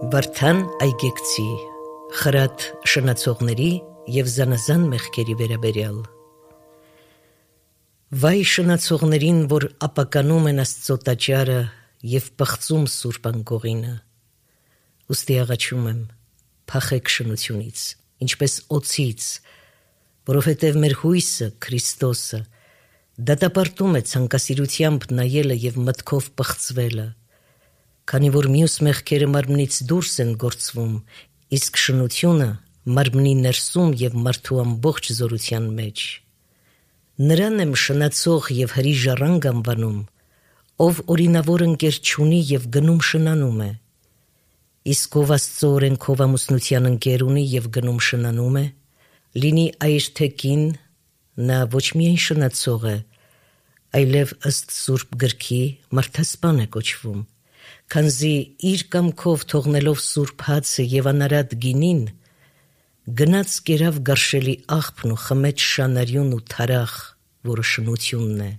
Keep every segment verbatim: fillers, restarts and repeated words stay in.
Վարդան այգեկցի, խրատ շնացողների և զանազան մեղքերի վերաբերյալ։ Վայ շնացողներին, որ ապականում են Աստծո տաճարը և պղծում Սուրբ անկողինը, ուստի աղաչում եմ, փախեք շնությունից, ինչպես օձից, որովհետև մեր հույսը, Քրիստոսը, դատապարտում է ցանկասիրությամբ նայելը և մտքով պղծվելը, քանի որ մյուս մեղքերը մարմնից դուրս են գործվում, իսկ շնությունը մարմնի ներսում և մարդու ամբողջ զորության մեջ։ Նրան եմ շնացող և հրի ժառանգ անվանում, ով օրինավոր ընկեր չունի և գնում շնանում է, իսկ ով Աստծո օրենքով ամուսնության ընկեր ունի և գնում շնանում է, լինի այր թե կին, նա ոչ միայն շնացող է, այլև ըստ Սուրբ գրքի մարդասպան է կոչվում, քանզի իր կամքով թողնելով սուրբ հացը և անարատ գինին, գնաց կերավ գարշելի աղբն ու խմեց շանարյուն ու թարախ, որը շնությունն է։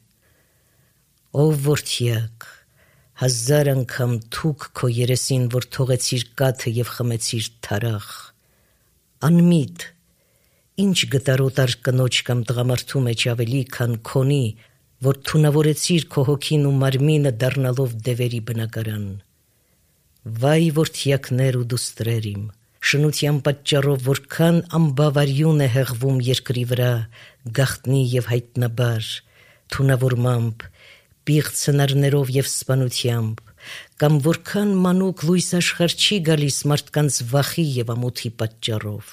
Ով որդյակ, հազար անգամ թուք քո երեսին, որ թողեցիր կաթը և խմեցիր թարախ։ Անմիտ, ինչ գտարոտար կնոջ կամ տղամարդու մեջ ավելի, քան քոնի, որ թունավորեցիր քո հոգին ու մարմինը դառնալով դևերի բնակարան։ Վայ որդյակներ ու դուստրեր իմ, շնության պատճառով որքան անբավարյուն է հեղվում երկրի վրա, գաղտնի և հայտնաբար, թունավորմամբ, պիղծ հնարներով և սպանությամբ, կամ որքան մանուկ լույս աշխարհ չի գալիս մարդկանց վախի և ամոթի պատճառով։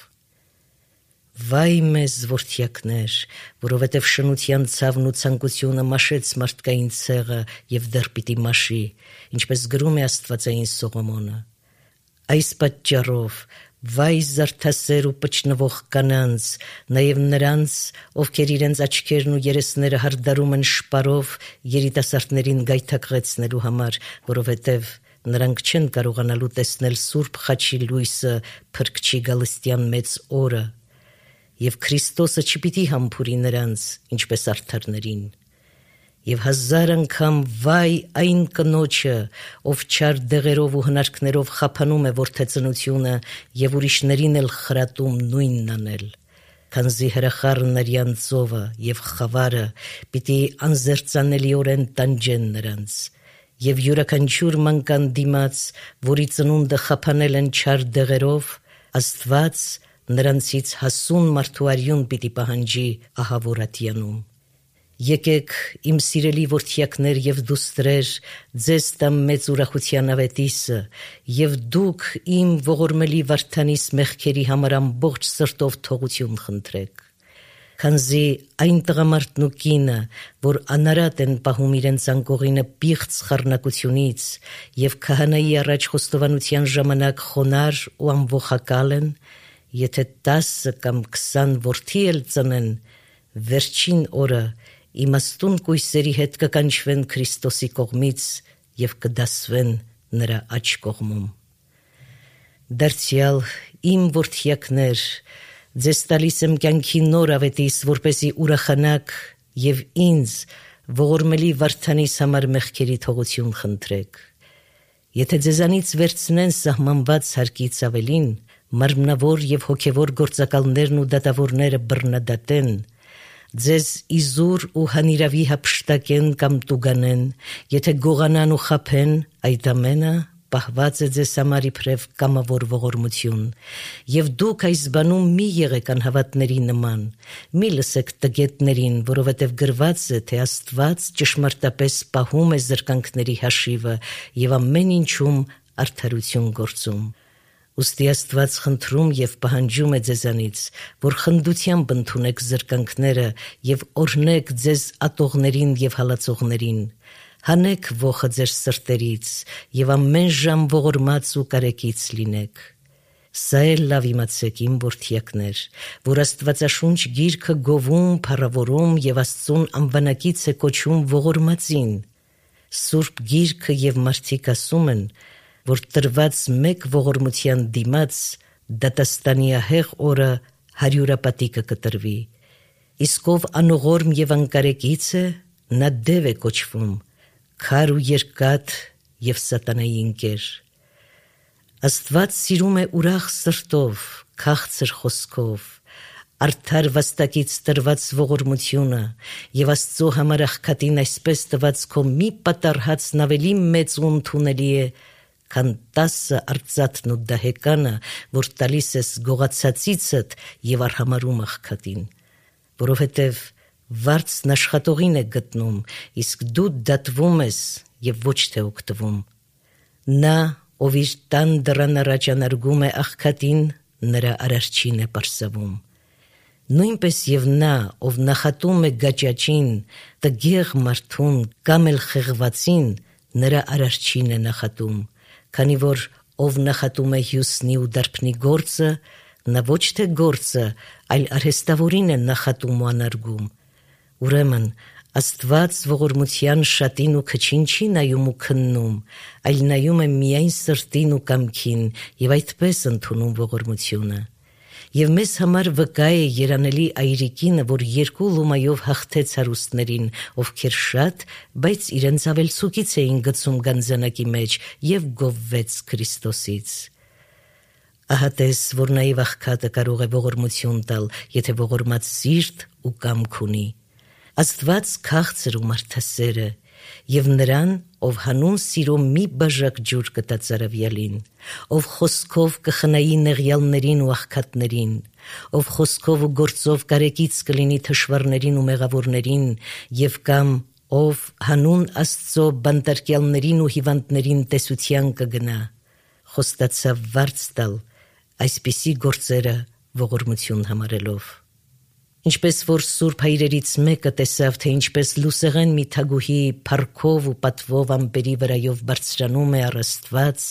Վայ մեզ որդյակներ, որովհետև շնության ցավն ու ցանկությունը մաշեց մարդկային ցեղը և դեռ պիտի մաշի, ինչպես գրում է Աստվածային Սողոմոնը։ Այս պատճառով վայ զարդասեր ու պճնվող կանանց, նաև նրանց, ովքեր իրենց աչքերն ու երեսները հարդարում են շպարով երիտասարդներին գայթակղեցնելու համար, որովհետև նրանք չեն կարողանալու տեսնել Սուրբ Խաչի լույսը Փրկչի գալստյան մեծ օրը, և Քրիստոսը չպիտի համբուրի նրանց, ինչպես արդարներին։ Եվ հազար անգամ վայ այն կնոջը, ով չար դեղերով ու հնարքներով խափանում է որդեծնությունը և ուրիշներին էլ խրատում նույնն անել, քանզի հրախառն արյան ծովը և խավարը պիտի անզերծանելիորեն տանջեն նրանց, և յուրաքանչյուր մանկան դիմաց, որի ծնունդը խափանել են չար դեղերով, Աստված նրանցից հասուն մարդու արյուն պիտի պահանջի ահավոր ատյանում։ Եկեք, իմ սիրելի որդյակներ և դուստրեր, ձեզ տամ մեծ ուրախության ավետիսը, և դուք իմ ողորմելի վարդանիս մեղքերի համար ամբողջ սրտով թողություն խնդրեք, քանզի այն տղամարդն ու կինը, որ անարատ են պահում իրենց անկողինը պիղծ խառնակությունից և քահանայի առաջ խոստովանության ժամանակ խոնարհ ու անողակալ են, եթե տասը կամ քսան որդի էլ ծնեն, վերջին օրը իմաստուն կույսերի հետ կկանչվեն Քրիստոսի կողմից և կդասվեն նրա աջ կողմում։ Դարձյալ իմ որդյակներ, ձեզ տալիս եմ կյանքի նոր ավետիս, որպեսզի ուրախանաք և ինձ ողորմելի վարդանիս համար մեղքերի թողություն խնդրեք։ Եթե ձեզանից վերցնեն սահմանված հարկից ավելին, մարմնավոր և հոգևոր գործակալներն ու դատավորները բռնադատեն, ձեզ իզուր ու հանիրավի հափշտակեն կամ տուգանեն, եթե գողանան ու խաբեն, այդ ամենը պահված է ձեզ համար իբրև կամավոր ողորմություն, և դուք այս բանում մի եղեք անհավատների նման, մի լսեք տգետներին, որովհետև գրված է, թե Աստված ճշմարտապես պահում է զրկանքների հաշիվը և ամեն ինչում արդարություն գործում։ Ուստի Աստված խնդրում և պահանջում է ձեզանից, որ խնդությամբ ընդունեք զրկանքները և օրհնեք ձեզ ատողներին և հալածողներին, հանեք ոխը ձեր սրտերից և ամեն ժամ ողորմած ու կարեկից լինեք։ Սա էլ լավ իմացեք, իմ որդյակներ, որ Աստվածաշունչ գիրքը գովում, փառավորում և Աստծուն անվանակից է կոչում ողորմածին։ Սուրբ գիրքը և մարդիկ ասում են, որ տրված մեկ ողորմության դիմաց դատաստանիահեղ օրը հարյուրապատիկը կտրվի, իսկ ով անողորմ և անկարեկից է, նա դև է կոչվում, քար ու երկաթ և սատանայի ընկեր։ Աստված սիրում է ուրախ սրտով, քաղցր խոսքով, արդար վաստակից տրված ողորմությունը եւ Աստծո համար աղքատին այսպես տված քո մի պատառհացն ավելի մեծ ու ընդունելի է, քան տասը արծաթն ու դահեկանը, որ տալիս ես գողացածիցդ եւ արհամարում աղքատին, որովհետեւ վարձն աշխատողին է գտնում, իսկ դու դատվում ես եւ ոչ թե օգտվում։ Նա, ով իր տան դռան առաջ անարգում է աղքատին, նրա արարչին է պարսավում։ Նույնպես եւ նա, ով նախատում է գաճաճին, տգեղ մարդուն կամ էլ խեղվածին, նրա արարչին է նախատում, քանի որ ով նախատում է հյուսնի ու դարբնի գործը, նա ոչ թե գործը, այլ արհեստավորին է նախատում ու անարգում։ Ուրեմն Աստված ողորմության շատին ու քչին չի նայում ու քննում, այլ նայում է միայն սրտին ու կամքին եւ այդպես ընդունում ողորմությունը։ Եվ մեզ համար վկա է երանելի այրիկինը, որ երկու լումայով հաղթեց հարուստներին, ովքեր շատ, բայց իրենց ավելցուկից էին գցում գանձանակի մեջ եւ գովվեց Քրիստոսից։ Ահա տես, որ նաեւ աղքատը կարող է ողորմություն տալ, եթե ողորմած սիրտ ու կամք ունի։ Աստված քաղցր ու մարդասեր է, եւ նրան, ով հանուն սիրո մի բաժակ ջուր կտա ծարավյալին, ով խոսքով կխնայի նեղյալներին ու աղքատներին, ով խոսքով ու գործով կարեկից կլինի թշվառներին ու մեղավորներին, եւ կամ ով հանուն Աստծո բանտարկյալներին ու հիվանդներին տեսության կգնա, խոստացավ վարձ տալ այսպիսի գործերը ողորմություն համարելով։ Ինչպես որ Սուրբ Հայրերից մեկը տեսավ, թե ինչպես լուսեղեն մի թագուհի փառքով ու պատվով ամպերի վրայով բարձրանում է առ Աստված,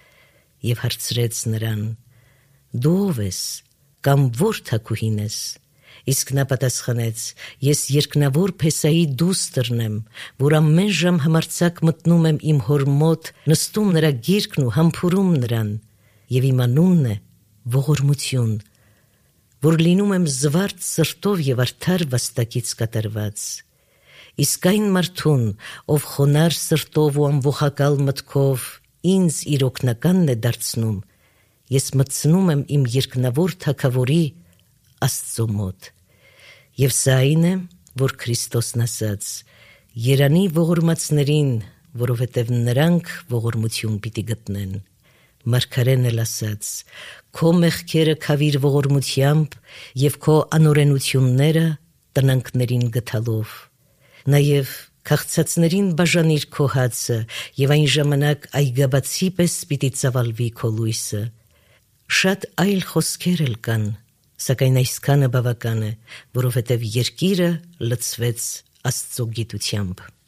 եւ հարցրեց նրան. «Դու ով ես, կամ որ թագուհին ես»։ Իսկ նա պատասխանեց. «Ես երկնավոր Փեսայի դուստրն եմ, որ ամեն ժամ համարձակ մտնում եմ իմ հոր մոտ, նստում նրա գիրկն ու համբուրում նրան, եւ իմ անունն է ողորմություն, որ լինում եմ զվարթ սրտով եւ արդար վաստակից կատարված։ Իսկ այն մարդուն, ով խոնար սրտով ու ամբողակալ մտքով ինձ իր օգնականն է դարձնում, ես մտցնում եմ իմ երկնավոր թագավորի Աստծո մոտ։ Եվ սա այն է, որ Քրիստոսն ասաց. «Երանի ողորմածներին, որովհետև նրանք ողորմություն պիտի գտնեն»։ Մարգարեն էլ ասաց. «Քո մեղքերը քավիր ողորմությամբ եւ քո անօրենությունները տնանքներին գթալով»։ Նաեւ քաղցածներին բաժանիր քո հացը եւ այն ժամանակ այգաբացի պես պիտի ծավալվի քո լույսը։ Շատ այլ խոսքեր էլ կան, սակայն այսքանը բավական է, որովհետև երկիրը լցվեց Աստծո գիտությամբ։